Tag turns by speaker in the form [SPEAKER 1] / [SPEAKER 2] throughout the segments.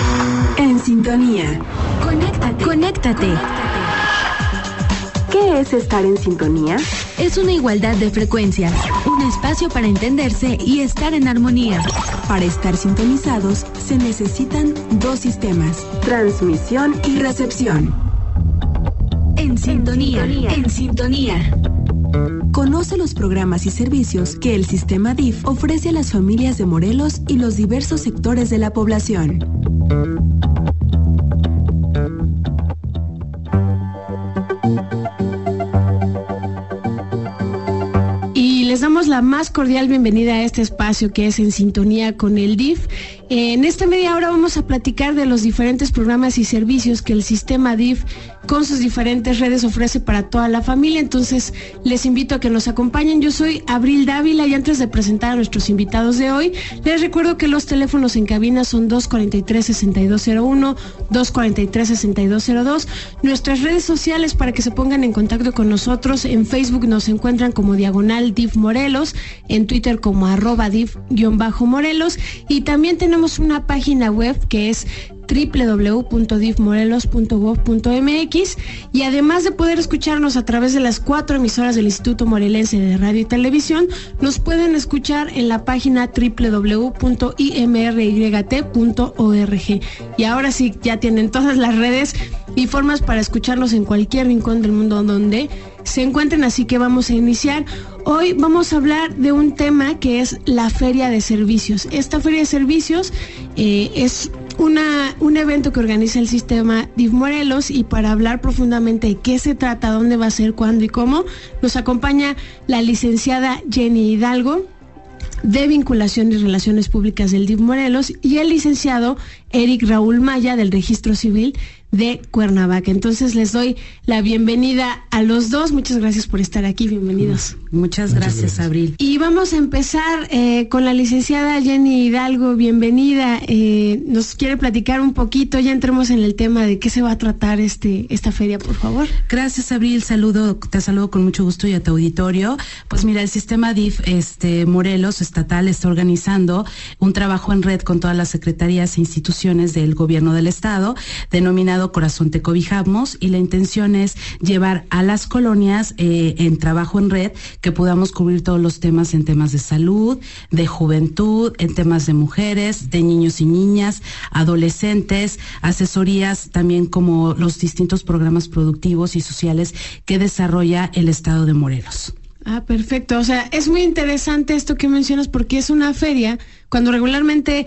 [SPEAKER 1] En sintonía.
[SPEAKER 2] Conéctate.
[SPEAKER 1] ¿Qué es estar en sintonía?
[SPEAKER 2] Es una igualdad de frecuencias, un espacio para entenderse y estar en armonía.
[SPEAKER 1] Para estar sintonizados se necesitan dos sistemas: transmisión y recepción.
[SPEAKER 2] En sintonía.
[SPEAKER 1] Conoce los programas y servicios que el sistema DIF ofrece a las familias de Morelos y los diversos sectores de la población.
[SPEAKER 3] Les damos la más cordial bienvenida a este espacio que es En Sintonía con el DIF. En esta media hora vamos a platicar de los diferentes programas y servicios que el sistema DIF con sus diferentes redes ofrece para toda la familia. Entonces les invito a que nos acompañen. Yo soy Abril Dávila y antes de presentar a nuestros invitados de hoy, les recuerdo que los teléfonos en cabina son 243-6201, 243-6202. Nuestras redes sociales para que se pongan en contacto con nosotros: en Facebook nos encuentran como Diagonal DIF Morelos, en Twitter como @DIF_Morelos, y también tenemos una página web que es www.difmorelos.gov.mx, y además de poder escucharnos a través de las 4 emisoras del Instituto Morelense de Radio y Televisión, nos pueden escuchar en la página www.imryt.org. Y ahora sí, ya tienen todas las redes y formas para escucharnos en cualquier rincón del mundo donde se encuentren, así que vamos a iniciar. Hoy vamos a hablar de un tema que es la Feria de Servicios. Esta Feria de Servicios es un evento que organiza el sistema DIF Morelos, y para hablar profundamente de qué se trata, dónde va a ser, cuándo y cómo, nos acompaña la licenciada Jenny Hidalgo, de Vinculación y Relaciones Públicas del DIF Morelos, y el licenciado Eric Raúl Maya, del Registro Civil de Cuernavaca. Entonces les doy la bienvenida a los dos. Muchas gracias por estar aquí. Bienvenidos.
[SPEAKER 4] Muchas gracias, Abril.
[SPEAKER 3] Y vamos a empezar con la licenciada Jenny Hidalgo. Bienvenida. Nos quiere platicar un poquito. Ya entremos en el tema de qué se va a tratar esta feria, por favor.
[SPEAKER 4] Gracias, Abril. Te saludo con mucho gusto y a tu auditorio. Pues mira, el sistema DIF Morelos estatal está organizando un trabajo en red con todas las secretarías e instituciones del gobierno del estado, denominado Corazón Te Cobijamos, y la intención es llevar a las colonias en trabajo en red que podamos cubrir todos los temas, en temas de salud, de juventud, en temas de mujeres, de niños y niñas, adolescentes, asesorías también, como los distintos programas productivos y sociales que desarrolla el estado de Morelos.
[SPEAKER 3] Ah, perfecto. O sea, es muy interesante esto que mencionas, porque es una feria. Cuando regularmente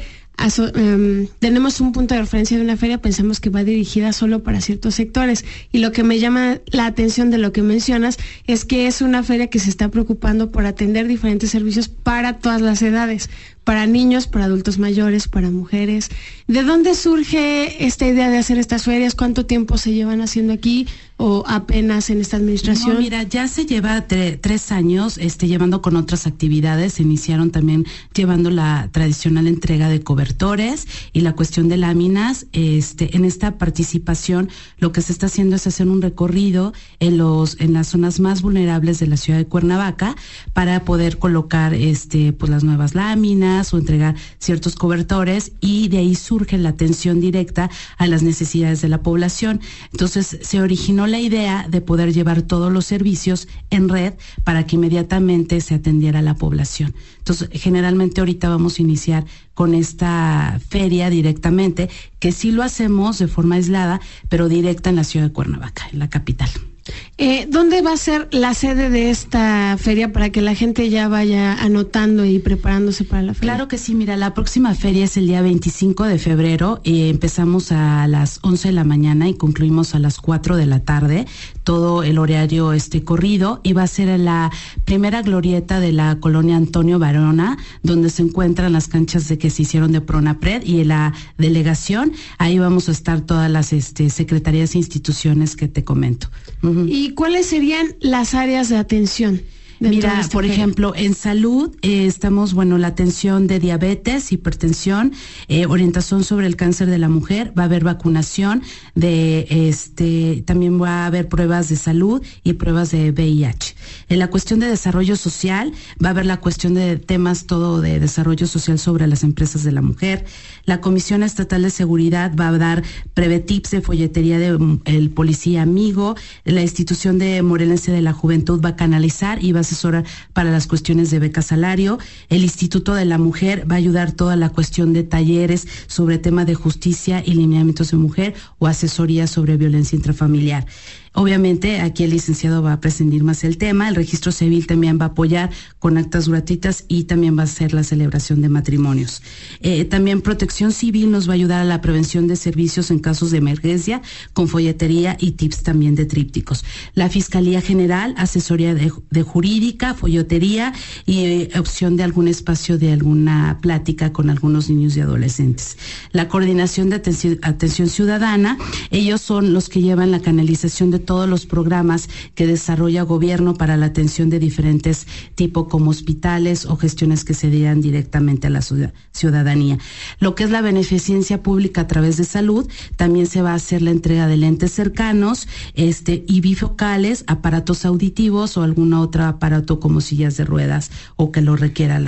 [SPEAKER 3] tenemos un punto de referencia de una feria, pensamos que va dirigida solo para ciertos sectores, y lo que me llama la atención de lo que mencionas es que es una feria que se está preocupando por atender diferentes servicios para todas las edades, para niños, para adultos mayores, para mujeres. ¿De dónde surge esta idea de hacer estas ferias? ¿Cuánto tiempo se llevan haciendo aquí, o apenas en esta administración?
[SPEAKER 4] No, mira, ya se lleva 3 años llevando con otras actividades. Se iniciaron también llevando la tradicional entrega de cobertores y la cuestión de láminas. En esta participación lo que se está haciendo es hacer un recorrido en las zonas más vulnerables de la ciudad de Cuernavaca para poder colocar pues las nuevas láminas o entregar ciertos cobertores, y de ahí surge la atención directa a las necesidades de la población. Entonces se originó la idea de poder llevar todos los servicios en red para que inmediatamente se atendiera a la población. Entonces, generalmente ahorita vamos a iniciar con esta feria directamente, que sí lo hacemos de forma aislada, pero directa en la ciudad de Cuernavaca, en la capital.
[SPEAKER 3] ¿Dónde va a ser la sede de esta feria para que la gente ya vaya anotando y preparándose para la feria?
[SPEAKER 4] Claro que sí, mira, la próxima feria es el día 25 de febrero. Empezamos a las 11 de la mañana y concluimos a las 4 de la tarde. Todo el horario corrido, y va a ser en la primera glorieta de la colonia Antonio Varona, donde se encuentran las canchas que se hicieron de Pronapred y la delegación. Ahí vamos a estar todas las secretarías e instituciones que te comento.
[SPEAKER 3] ¿Y cuáles serían las áreas de atención?
[SPEAKER 4] Mira, por ejemplo, en salud estamos, la atención de diabetes, hipertensión, orientación sobre el cáncer de la mujer, va a haber vacunación también va a haber pruebas de salud y pruebas de VIH. En la cuestión de desarrollo social, va a haber la cuestión de temas todo de desarrollo social sobre las empresas de la mujer. La Comisión Estatal de Seguridad va a dar prevetips de folletería de el policía amigo. La institución de Morelense de la Juventud va a canalizar y va a asesorar para las cuestiones de beca salario. El Instituto de la Mujer va a ayudar toda la cuestión de talleres sobre tema de justicia y lineamientos de mujer o asesoría sobre violencia intrafamiliar. Obviamente aquí el licenciado va a prescindir más el tema, el registro civil también va a apoyar con actas gratuitas y también va a hacer la celebración de matrimonios. También Protección Civil nos va a ayudar a la prevención de servicios en casos de emergencia con folletería y tips también de trípticos. La Fiscalía General, asesoría de jurídica, folletería y opción de algún espacio de alguna plática con algunos niños y adolescentes. La Coordinación de Atención Ciudadana, ellos son los que llevan la canalización de todos los programas que desarrolla gobierno para la atención de diferentes tipos como hospitales o gestiones que se dieran directamente a la ciudadanía. Lo que es la beneficencia pública a través de salud, también se va a hacer la entrega de lentes cercanos, y bifocales, aparatos auditivos o algún otro aparato como sillas de ruedas o que lo requiera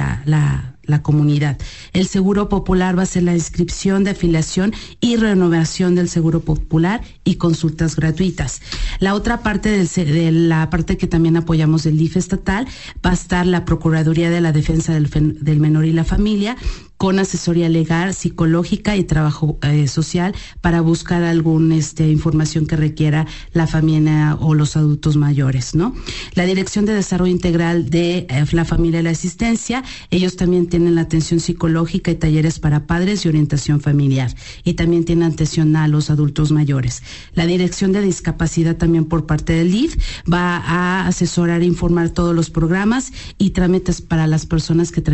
[SPEAKER 4] la comunidad. El Seguro Popular va a ser la inscripción de afiliación y renovación del Seguro Popular y consultas gratuitas. La otra parte de la parte que también apoyamos del DIF estatal va a estar la Procuraduría de la Defensa del Menor y la Familia, con asesoría legal, psicológica y trabajo social para buscar alguna información que requiera la familia o los adultos mayores, ¿no? La Dirección de Desarrollo Integral de la Familia y la Asistencia, ellos también tienen la atención psicológica y talleres para padres y orientación familiar, y también tienen atención a los adultos mayores. La Dirección de Discapacidad también por parte del DIF va a asesorar e informar todos los programas y trámites para las personas que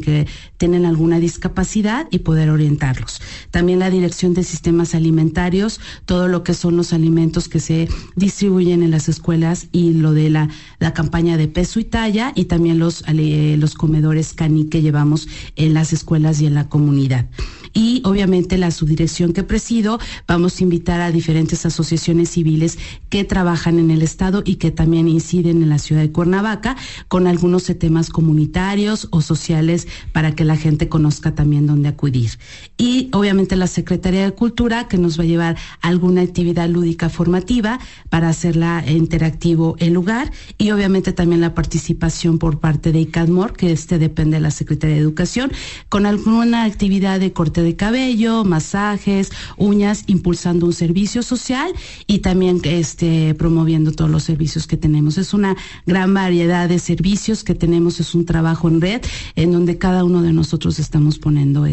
[SPEAKER 4] tienen alguna discapacidad y poder orientarlos. También la Dirección de Sistemas Alimentarios, todo lo que son los alimentos que se distribuyen en las escuelas y lo de la campaña de peso y talla, y también los comedores CANI que llevamos en las escuelas y en la comunidad. Y obviamente la subdirección que presido, vamos a invitar a diferentes asociaciones civiles que trabajan en el estado y que también inciden en la ciudad de Cuernavaca con algunos temas comunitarios o sociales para que la gente conozca también dónde acudir. Y obviamente la Secretaría de Cultura, que nos va a llevar a alguna actividad lúdica formativa para hacerla interactivo el lugar, y obviamente también la participación por parte de ICADMOR, que depende de la Secretaría de Educación, con alguna actividad de corte de cabello, masajes, uñas, impulsando un servicio social y también promoviendo todos los servicios que tenemos. Es una gran variedad de servicios que tenemos, es un trabajo en red en donde cada uno de nosotros estamos poniendo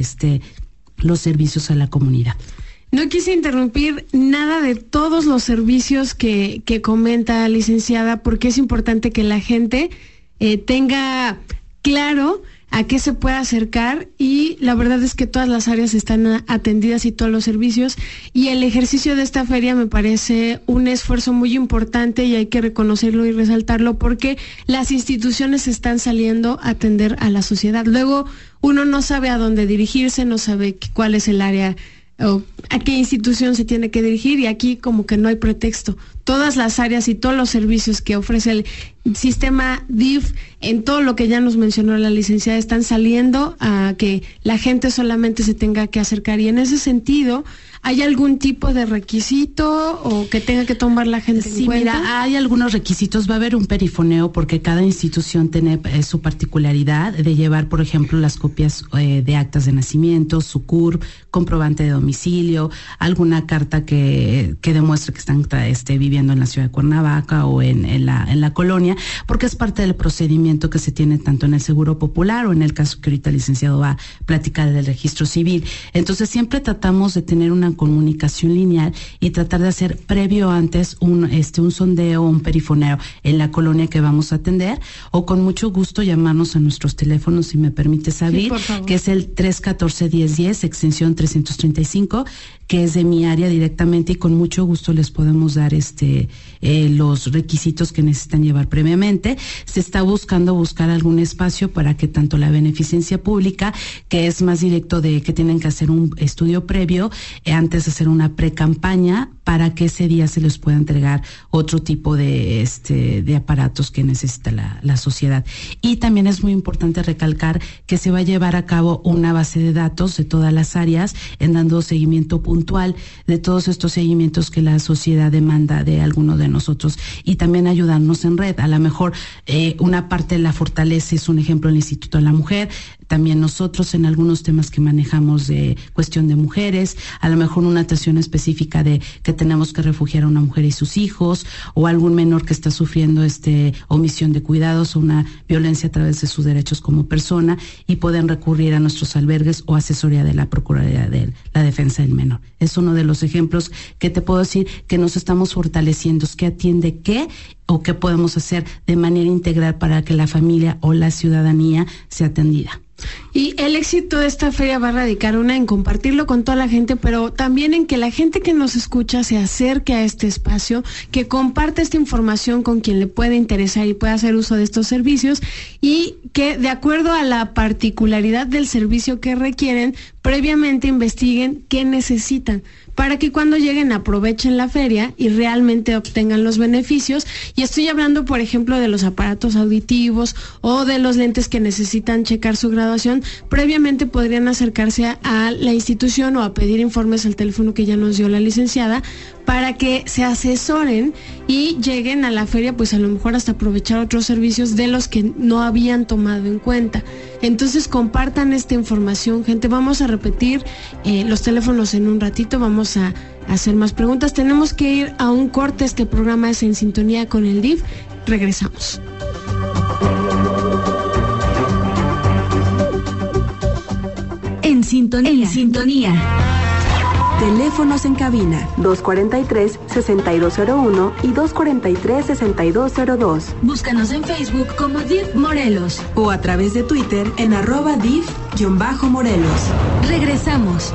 [SPEAKER 4] los servicios a la comunidad.
[SPEAKER 3] No quise interrumpir nada de todos los servicios que comenta, licenciada, porque es importante que la gente tenga claro a qué se puede acercar, y la verdad es que todas las áreas están atendidas y todos los servicios, y el ejercicio de esta feria me parece un esfuerzo muy importante y hay que reconocerlo y resaltarlo porque las instituciones están saliendo a atender a la sociedad. Luego uno no sabe a dónde dirigirse, no sabe cuál es el área o a qué institución se tiene que dirigir, y aquí como que no hay pretexto. Todas las áreas y todos los servicios que ofrece el sistema DIF, en todo lo que ya nos mencionó la licenciada, están saliendo a que la gente solamente se tenga que acercar, y en ese sentido, ¿hay algún tipo de requisito o que tenga que tomar la gente en cuenta?
[SPEAKER 4] Sí, mira, hay algunos requisitos. Va a haber un perifoneo porque cada institución tiene su particularidad de llevar, por ejemplo, las copias de actas de nacimiento, su CURP, comprobante de domicilio, alguna carta que demuestre que están viviendo en la ciudad de Cuernavaca o en la colonia, porque es parte del procedimiento que se tiene tanto en el Seguro Popular o en el caso que ahorita el licenciado va a platicar del registro civil. Entonces siempre tratamos de tener una comunicación lineal y tratar de hacer previo antes un sondeo o un perifoneo en la colonia que vamos a atender, o con mucho gusto llamarnos a nuestros teléfonos, si me permites abrir, sí, que es el 314-1010, extensión 335, que es de mi área directamente, y con mucho gusto les podemos dar los requisitos que necesitan llevar previamente. Se está buscar algún espacio para que tanto la beneficencia pública, que es más directo de que tienen que hacer un estudio previo antes de hacer una pre-campaña, para que ese día se les pueda entregar otro tipo de aparatos que necesita la sociedad. Y también es muy importante recalcar que se va a llevar a cabo una base de datos de todas las áreas, en dando seguimiento puntual de todos estos seguimientos que la sociedad demanda de alguno de nosotros, y también ayudarnos en red. A lo mejor una parte de la fortaleza es un ejemplo el Instituto de la Mujer, también nosotros en algunos temas que manejamos de cuestión de mujeres, a lo mejor una atención específica de que tenemos que refugiar a una mujer y sus hijos, o algún menor que está sufriendo omisión de cuidados o una violencia a través de sus derechos como persona, y pueden recurrir a nuestros albergues o asesoría de la Procuraduría de la Defensa del Menor. Es uno de los ejemplos que te puedo decir que nos estamos fortaleciendo, es que atiende qué o qué podemos hacer de manera integral para que la familia o la ciudadanía sea atendida.
[SPEAKER 3] Y el éxito de esta feria va a radicar en compartirlo con toda la gente, pero también en que la gente que nos escucha se acerque a este espacio, que comparte esta información con quien le pueda interesar y pueda hacer uso de estos servicios, y que de acuerdo a la particularidad del servicio que requieren, previamente investiguen qué necesitan, para que cuando lleguen aprovechen la feria y realmente obtengan los beneficios. Y estoy hablando, por ejemplo, de los aparatos auditivos o de los lentes que necesitan checar su graduación. Previamente podrían acercarse a la institución o a pedir informes al teléfono que ya nos dio la licenciada, para que se asesoren y lleguen a la feria, pues a lo mejor hasta aprovechar otros servicios de los que no habían tomado en cuenta. Entonces compartan esta información, gente. Vamos a repetir los teléfonos en un ratito, vamos a hacer más preguntas. Tenemos que ir a un corte. Este programa es En Sintonía con el DIF. Regresamos.
[SPEAKER 2] En sintonía.
[SPEAKER 1] Teléfonos en cabina 243-6201 y 243-6202.
[SPEAKER 2] Búscanos en Facebook como DIF Morelos
[SPEAKER 1] O a través de Twitter en @DIF_Morelos.
[SPEAKER 2] Regresamos.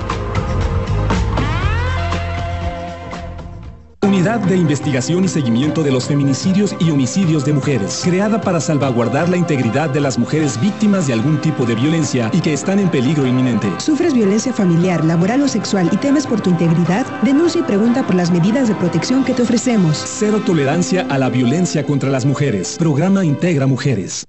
[SPEAKER 5] Unidad de Investigación y Seguimiento de los Feminicidios y Homicidios de Mujeres, creada para salvaguardar la integridad de las mujeres víctimas de algún tipo de violencia y que están en peligro inminente.
[SPEAKER 6] ¿Sufres violencia familiar, laboral o sexual y temes por tu integridad? Denuncia y pregunta por las medidas de protección que te ofrecemos.
[SPEAKER 5] Cero tolerancia a la violencia contra las mujeres. Programa Integra Mujeres.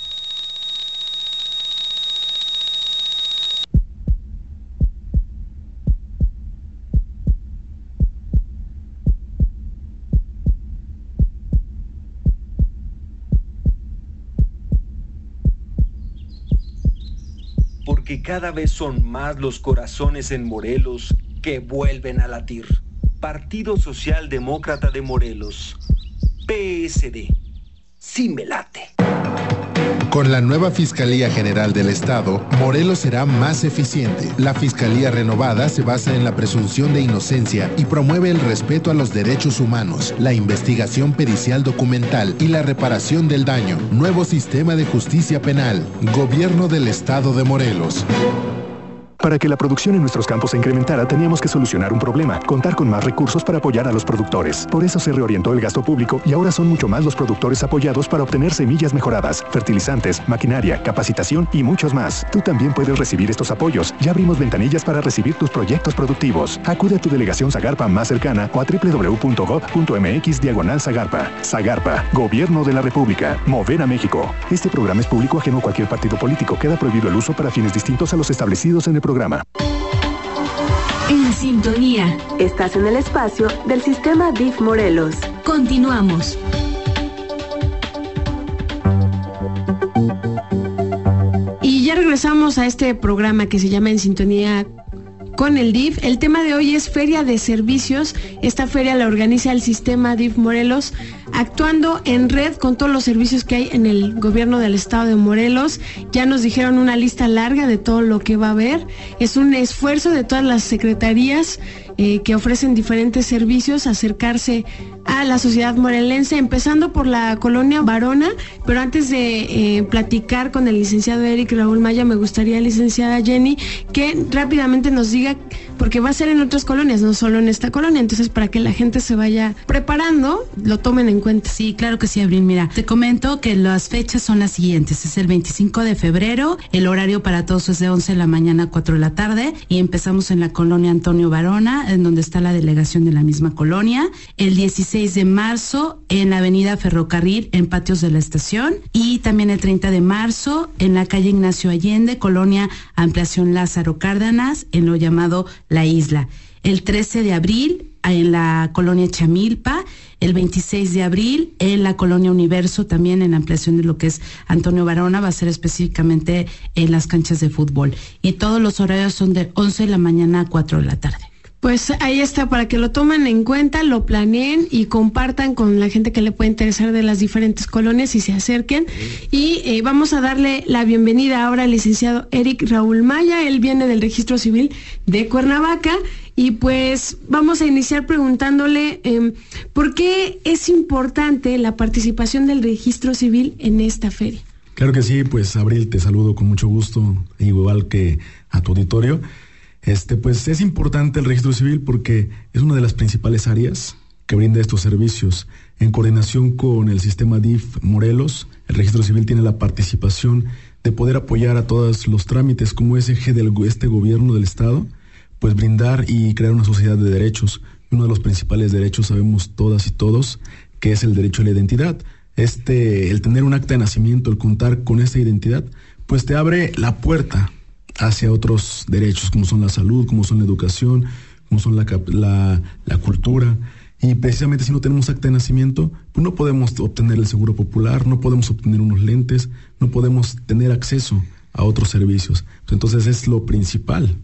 [SPEAKER 7] Porque cada vez son más los corazones en Morelos que vuelven a latir. Partido Socialdemócrata de Morelos, PSD. Sí me late.
[SPEAKER 8] Con la nueva Fiscalía General del Estado, Morelos será más eficiente. La Fiscalía renovada se basa en la presunción de inocencia y promueve el respeto a los derechos humanos, la investigación pericial documental y la reparación del daño. Nuevo sistema de justicia penal. Gobierno del Estado de Morelos.
[SPEAKER 9] Para que la producción en nuestros campos se incrementara, teníamos que solucionar un problema: contar con más recursos para apoyar a los productores. Por eso se reorientó el gasto público y ahora son mucho más los productores apoyados para obtener semillas mejoradas, fertilizantes, maquinaria, capacitación y muchos más. Tú también puedes recibir estos apoyos. Ya abrimos ventanillas para recibir tus proyectos productivos. Acude a tu delegación Zagarpa más cercana o a www.gov.mx/Zagarpa. Zagarpa, Gobierno de la República. Mover a México. Este programa es público ajeno a cualquier partido político. Queda prohibido el uso para fines distintos a los establecidos en el programa.
[SPEAKER 2] En sintonía.
[SPEAKER 1] Estás en el espacio del Sistema DIF Morelos.
[SPEAKER 2] Continuamos.
[SPEAKER 3] Y ya regresamos a este programa que se llama En Sintonía con el DIF. El tema de hoy es Feria de Servicios. Esta feria la organiza el Sistema DIF Morelos, actuando en red con todos los servicios que hay en el gobierno del estado de Morelos. Ya nos dijeron una lista larga de todo lo que va a haber. Es un esfuerzo de todas las secretarías que ofrecen diferentes servicios, acercarse a la sociedad morelense, empezando por la colonia Varona. Pero antes de platicar con el licenciado Eric Raúl Maya, me gustaría, licenciada Jenny, que rápidamente nos diga, porque va a ser en otras colonias, no solo en esta colonia, entonces para que la gente se vaya preparando, lo tomen en cuenta.
[SPEAKER 4] Sí, claro que sí, Abril. Mira, te comento que las fechas son las siguientes. Es el 25 de febrero, el horario para todos es de 11 de la mañana a 4 de la tarde, y empezamos en la colonia Antonio Varona, en donde está la delegación de la misma colonia. El 16 de marzo en la avenida Ferrocarril, en patios de la estación, y también el 30 de marzo en la calle Ignacio Allende, colonia Ampliación Lázaro Cárdenas, en lo llamado La Isla. El 13 de abril en la colonia Chamilpa, el 26 de abril en la colonia Universo, también en la ampliación de lo que es Antonio Varona, va a ser específicamente en las canchas de fútbol. Y todos los horarios son de 11 de la mañana a 4 de la tarde.
[SPEAKER 3] Pues ahí está, para que lo tomen en cuenta, lo planeen y compartan con la gente que le puede interesar de las diferentes colonias y se acerquen. Y vamos a darle la bienvenida ahora al licenciado Eric Raúl Maya. Él viene del Registro Civil de Cuernavaca. Y pues vamos a iniciar preguntándole ¿por qué es importante la participación del Registro Civil en esta feria?
[SPEAKER 10] Claro que sí, pues Abril, te saludo con mucho gusto, igual que a tu auditorio. Pues es importante el Registro Civil porque es una de las principales áreas que brinda estos servicios. En coordinación con el sistema DIF Morelos, el Registro Civil tiene la participación de poder apoyar a todos los trámites como es eje de este gobierno del Estado, pues brindar y crear una sociedad de derechos. Uno de los principales derechos, sabemos todas y todos, que es el derecho a la identidad. El tener un acta de nacimiento, el contar con esta identidad, pues te abre la puerta hacia otros derechos, como son la salud, como son la educación, como son la cultura. Y precisamente si no tenemos acta de nacimiento, pues no podemos obtener el seguro popular, no podemos obtener unos lentes, no podemos tener acceso a otros servicios. Entonces es lo principal.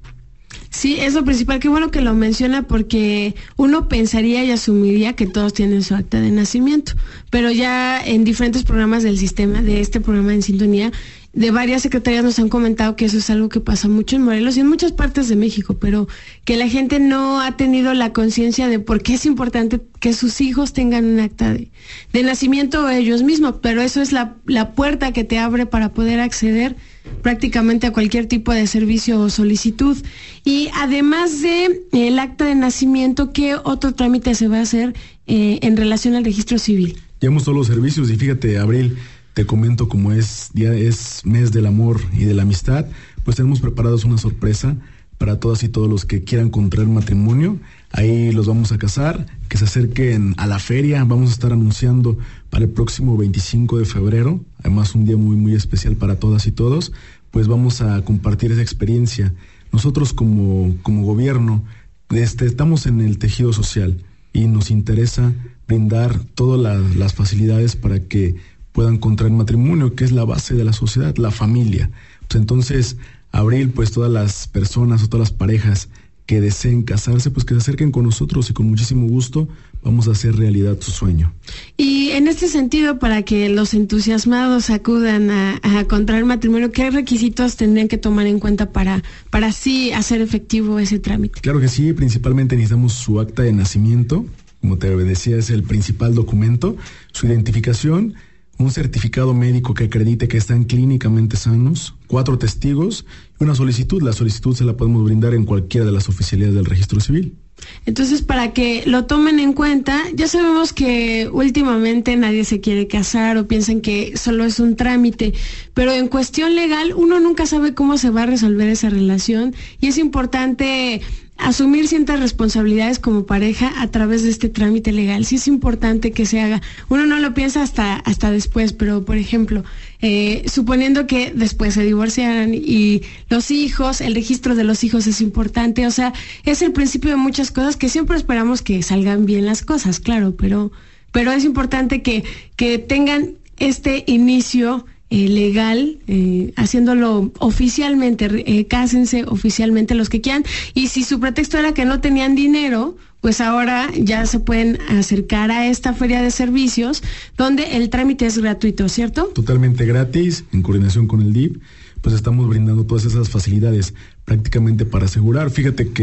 [SPEAKER 3] Sí, es lo principal. Qué bueno que lo menciona, porque uno pensaría y asumiría que todos tienen su acta de nacimiento, pero ya en diferentes programas del sistema, de este programa En Sintonía, de varias secretarías nos han comentado que eso es algo que pasa mucho en Morelos y en muchas partes de México, pero que la gente no ha tenido la conciencia de por qué es importante que sus hijos tengan un acta de nacimiento ellos mismos, pero eso es la puerta que te abre para poder acceder prácticamente a cualquier tipo de servicio o solicitud. Y además de el acta de nacimiento, ¿qué otro trámite se va a hacer en relación al registro civil?
[SPEAKER 10] Llevamos todos los servicios y fíjate, Abril, te comento, como es mes del amor y de la amistad, pues tenemos preparados una sorpresa para todas y todos los que quieran contraer matrimonio. Ahí los vamos a casar, que se acerquen a la feria. Vamos a estar anunciando para el próximo 25 de febrero, además un día muy, muy especial para todas y todos, pues vamos a compartir esa experiencia. Nosotros como gobierno estamos en el tejido social y nos interesa brindar todas las facilidades para que puedan contraer matrimonio, que es la base de la sociedad, la familia. Pues entonces, Abril, pues todas las personas o todas las parejas que deseen casarse, pues que se acerquen con nosotros y con muchísimo gusto vamos a hacer realidad su sueño.
[SPEAKER 3] Y en este sentido, para que los entusiasmados acudan a contraer matrimonio, ¿qué requisitos tendrían que tomar en cuenta para así hacer efectivo ese trámite?
[SPEAKER 10] Claro que sí, principalmente necesitamos su acta de nacimiento, como te decía, es el principal documento, su identificación, un certificado médico que acredite que están clínicamente sanos, 4 testigos y una solicitud. La solicitud se la podemos brindar en cualquiera de las oficialías del Registro Civil.
[SPEAKER 3] Entonces, para que lo tomen en cuenta, ya sabemos que últimamente nadie se quiere casar o piensan que solo es un trámite, pero en cuestión legal uno nunca sabe cómo se va a resolver esa relación y es importante asumir ciertas responsabilidades como pareja a través de este trámite legal. Sí es importante que se haga. Uno no lo piensa hasta después, pero por ejemplo, suponiendo que después se divorciaran y los hijos, el registro de los hijos es importante. O sea, es el principio de muchas cosas que siempre esperamos que salgan bien las cosas, claro, pero es importante que tengan este inicio legal, haciéndolo oficialmente, cásense oficialmente los que quieran, y si su pretexto era que no tenían dinero, pues ahora ya se pueden acercar a esta feria de servicios donde el trámite es gratuito, ¿cierto?
[SPEAKER 10] Totalmente gratis, en coordinación con el DIF, pues estamos brindando todas esas facilidades prácticamente para asegurar. Fíjate que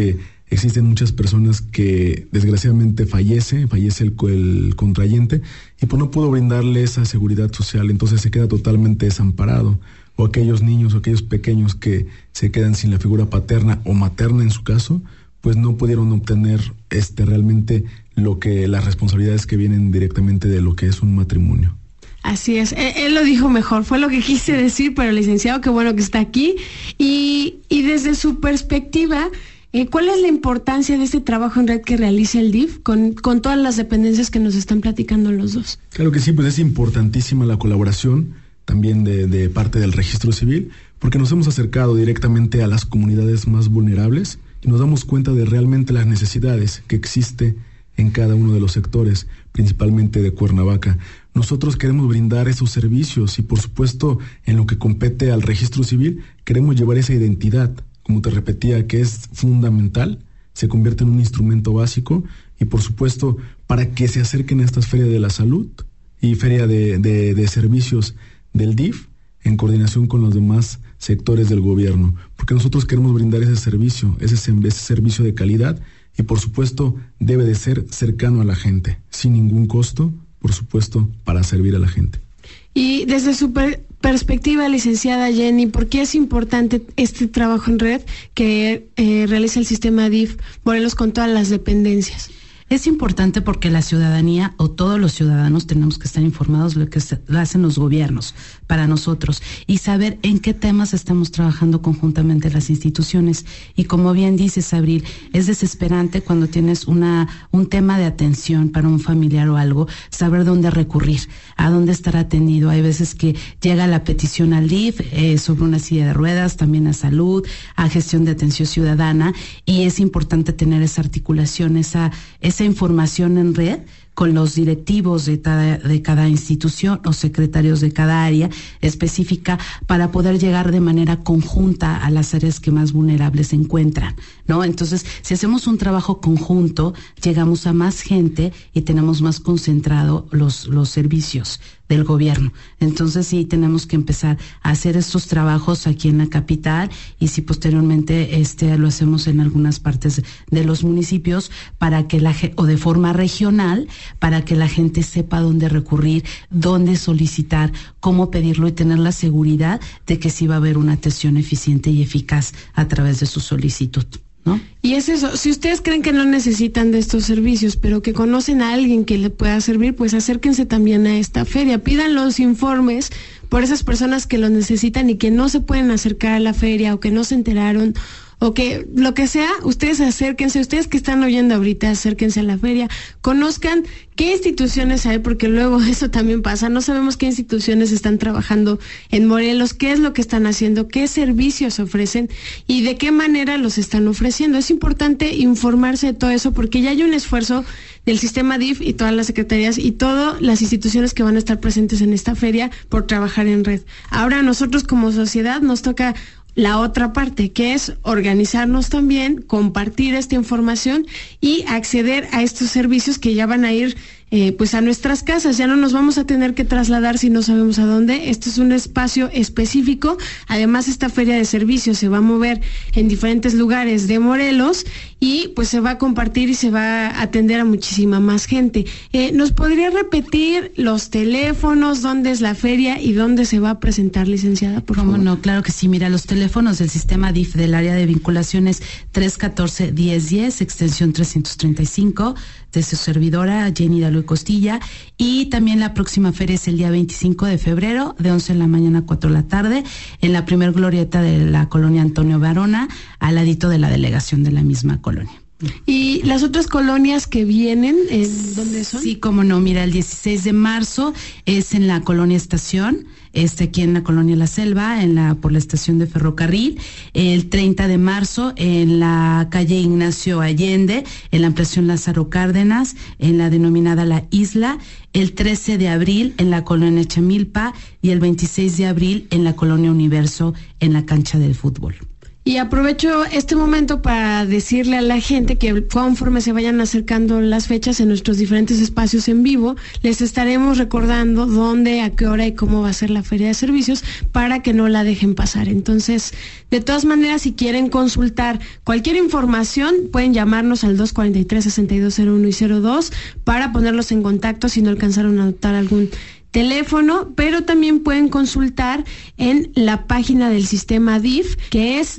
[SPEAKER 10] existen muchas personas que desgraciadamente fallece el contrayente y pues no pudo brindarle esa seguridad social, entonces se queda totalmente desamparado. O aquellos niños o aquellos pequeños que se quedan sin la figura paterna o materna en su caso, pues no pudieron obtener realmente las responsabilidades que vienen directamente de lo que es un matrimonio.
[SPEAKER 3] Así es, él lo dijo mejor, fue lo que quise decir, pero licenciado, qué bueno que está aquí. Y desde su perspectiva, ¿cuál es la importancia de este trabajo en red que realiza el DIF con todas las dependencias que nos están platicando los dos?
[SPEAKER 10] Claro que sí, pues es importantísima la colaboración también de parte del Registro Civil, porque nos hemos acercado directamente a las comunidades más vulnerables y nos damos cuenta de realmente las necesidades que existe en cada uno de los sectores, principalmente de Cuernavaca. Nosotros queremos brindar esos servicios y, por supuesto, en lo que compete al Registro Civil, queremos llevar esa identidad, como te repetía, que es fundamental, se convierte en un instrumento básico y, por supuesto, para que se acerquen a estas ferias de la salud y feria de servicios del DIF en coordinación con los demás sectores del gobierno, porque nosotros queremos brindar ese servicio de calidad y, por supuesto, debe de ser cercano a la gente, sin ningún costo, por supuesto, para servir a la gente.
[SPEAKER 3] Y desde su perspectiva, licenciada Jenny, ¿por qué es importante este trabajo en red que realiza el sistema DIF Morelos con todas las dependencias?
[SPEAKER 4] Es importante porque la ciudadanía o todos los ciudadanos tenemos que estar informados de lo que lo hacen los gobiernos para nosotros y saber en qué temas estamos trabajando conjuntamente las instituciones. Y como bien dices, Abril, es desesperante cuando tienes un tema de atención para un familiar o algo, saber dónde recurrir, a dónde estar atendido. Hay veces que llega la petición al DIF sobre una silla de ruedas, también a salud, a gestión de atención ciudadana, y es importante tener esa articulación, esa información en red con los directivos de cada institución o secretarios de cada área específica para poder llegar de manera conjunta a las áreas que más vulnerables se encuentran, ¿no? Entonces, si hacemos un trabajo conjunto, llegamos a más gente y tenemos más concentrado los servicios del gobierno. Entonces sí tenemos que empezar a hacer estos trabajos aquí en la capital y si posteriormente lo hacemos en algunas partes de los municipios para que o de forma regional, para que la gente sepa dónde recurrir, dónde solicitar, cómo pedirlo y tener la seguridad de que sí va a haber una atención eficiente y eficaz a través de su solicitud, ¿no?
[SPEAKER 3] Y es eso, si ustedes creen que no necesitan de estos servicios, pero que conocen a alguien que le pueda servir, pues acérquense también a esta feria, pidan los informes por esas personas que los necesitan y que no se pueden acercar a la feria o que no se enteraron o que lo que sea, ustedes acérquense, ustedes que están oyendo ahorita, acérquense a la feria, conozcan qué instituciones hay, porque luego eso también pasa, no sabemos qué instituciones están trabajando en Morelos, qué es lo que están haciendo, qué servicios ofrecen y de qué manera los están ofreciendo. Es importante informarse de todo eso porque ya hay un esfuerzo del sistema DIF y todas las secretarías y todas las instituciones que van a estar presentes en esta feria por trabajar en red. Ahora a nosotros como sociedad nos toca la otra parte, que es organizarnos también, compartir esta información y acceder a estos servicios que ya van a ir pues a nuestras casas. Ya no nos vamos a tener que trasladar si no sabemos a dónde. Este es un espacio específico. Además, esta feria de servicios se va a mover en diferentes lugares de Morelos y pues se va a compartir y se va a atender a muchísima más gente. ¿Nos podría repetir los teléfonos, dónde es la feria y dónde se va a presentar, licenciada, por favor?
[SPEAKER 4] ¿Cómo no? Claro que sí. Mira, los teléfonos del sistema DIF del área de vinculaciones 314-1010, extensión 335, de su servidora Jenny Daluy Costilla, y también la próxima feria es el día 25 de febrero, de 11 de la mañana a 4 de la tarde, en la primer glorieta de la colonia Antonio Varona, al ladito de la delegación de la misma colonia.
[SPEAKER 3] ¿Y las otras colonias que vienen, dónde son?
[SPEAKER 4] Sí, cómo no, mira, el 16 de marzo es en la colonia Estación, aquí en la colonia La Selva, por la estación de ferrocarril. El 30 de marzo en la calle Ignacio Allende, en la ampliación Lázaro Cárdenas, en la denominada La Isla. El 13 de abril en la colonia Chamilpa y el 26 de abril en la colonia Universo, en la cancha del fútbol.
[SPEAKER 3] Y aprovecho este momento para decirle a la gente que conforme se vayan acercando las fechas en nuestros diferentes espacios en vivo, les estaremos recordando dónde, a qué hora y cómo va a ser la feria de servicios para que no la dejen pasar. Entonces, de todas maneras, si quieren consultar cualquier información, pueden llamarnos al 243-6201 y 02 para ponerlos en contacto si no alcanzaron a anotar algún teléfono, pero también pueden consultar en la página del sistema DIF, que es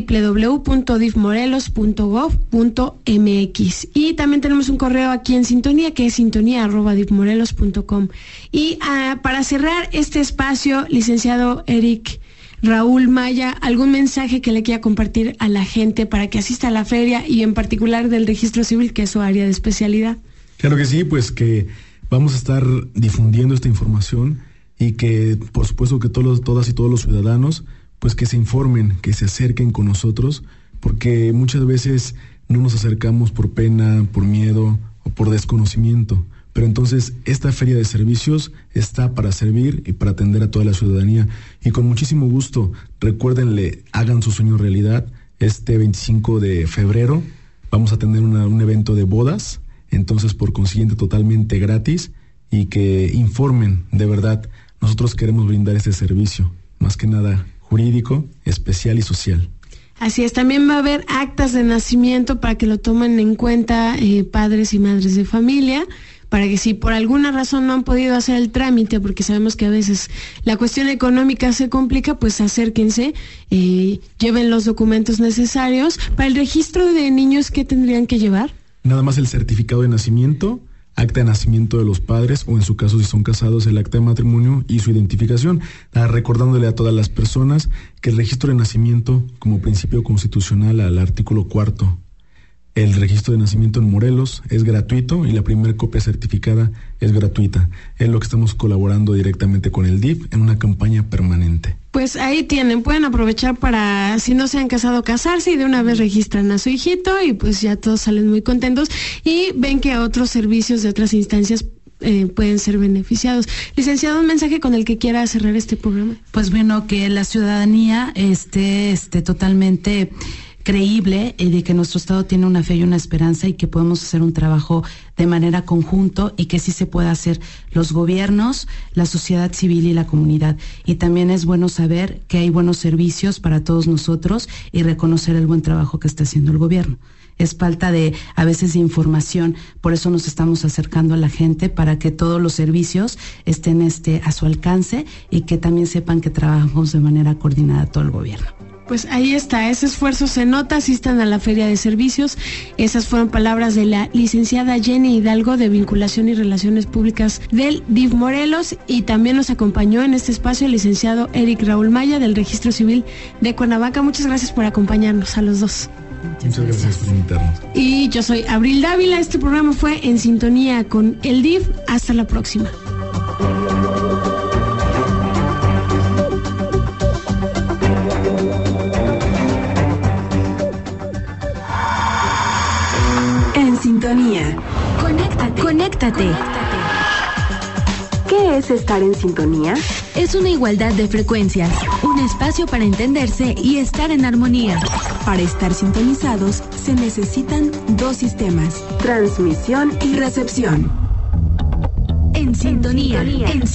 [SPEAKER 3] www.difmorelos.gov.mx, y también tenemos un correo aquí en sintonía que es sintonía@difmorelos.com. Y para cerrar este espacio, licenciado Eric Raúl Maya, ¿algún mensaje que le quiera compartir a la gente para que asista a la feria y en particular del registro civil, que es su área de especialidad?
[SPEAKER 10] Claro que sí, pues que vamos a estar difundiendo esta información y que por supuesto que todas y todos los ciudadanos pues que se informen, que se acerquen con nosotros, porque muchas veces no nos acercamos por pena, por miedo o por desconocimiento. Pero entonces esta feria de servicios está para servir y para atender a toda la ciudadanía. Y con muchísimo gusto, recuérdenle, hagan su sueño realidad. Este 25 de febrero vamos a tener un evento de bodas, entonces por consiguiente totalmente gratis, y que informen, de verdad, nosotros queremos brindar este servicio, más que nada jurídico, especial y social.
[SPEAKER 3] Así es, también va a haber actas de nacimiento para que lo tomen en cuenta padres y madres de familia, para que si por alguna razón no han podido hacer el trámite, porque sabemos que a veces la cuestión económica se complica, pues acérquense, lleven los documentos necesarios. Para el registro de niños, ¿qué tendrían que llevar?
[SPEAKER 10] Nada más el certificado de nacimiento, acta de nacimiento de los padres, o en su caso si son casados, el acta de matrimonio y su identificación, recordándole a todas las personas que el registro de nacimiento, como principio constitucional al artículo 4, el registro de nacimiento en Morelos es gratuito y la primera copia certificada es gratuita. Es lo que estamos colaborando directamente con el DIF en una campaña permanente.
[SPEAKER 3] Pues ahí tienen, pueden aprovechar para, si no se han casado, casarse, y de una vez registran a su hijito y pues ya todos salen muy contentos y ven que otros servicios de otras instancias pueden ser beneficiados. Licenciado, un mensaje con el que quiera cerrar este programa.
[SPEAKER 4] Pues bueno, que la ciudadanía esté totalmente creíble de que nuestro Estado tiene una fe y una esperanza y que podemos hacer un trabajo de manera conjunto y que sí se puede hacer los gobiernos, la sociedad civil y la comunidad. Y también es bueno saber que hay buenos servicios para todos nosotros y reconocer el buen trabajo que está haciendo el gobierno. Es falta a veces de información, por eso nos estamos acercando a la gente para que todos los servicios estén a su alcance y que también sepan que trabajamos de manera coordinada todo el gobierno.
[SPEAKER 3] Pues ahí está, ese esfuerzo se nota, asistan a la Feria de Servicios. Esas fueron palabras de la licenciada Jenny Hidalgo, de Vinculación y Relaciones Públicas del DIF Morelos, y también nos acompañó en este espacio el licenciado Eric Raúl Maya, del Registro Civil de Cuernavaca. Muchas gracias por acompañarnos a los dos.
[SPEAKER 10] Muchas gracias por invitarnos.
[SPEAKER 3] Y yo soy Abril Dávila, este programa fue En Sintonía con el DIF. Hasta la próxima.
[SPEAKER 1] Sintonía.
[SPEAKER 2] Conéctate.
[SPEAKER 1] ¿Qué es estar en sintonía?
[SPEAKER 2] Es una igualdad de frecuencias, un espacio para entenderse y estar en armonía.
[SPEAKER 1] Para estar sintonizados se necesitan dos sistemas: transmisión y recepción.
[SPEAKER 2] En sintonía.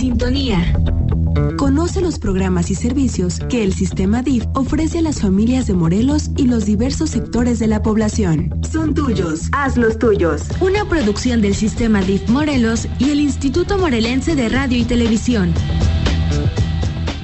[SPEAKER 1] Conoce los programas y servicios que el sistema DIF ofrece a las familias de Morelos y los diversos sectores de la población. Son tuyos, hazlos tuyos.
[SPEAKER 2] Una producción del sistema DIF Morelos y el Instituto Morelense de Radio y Televisión.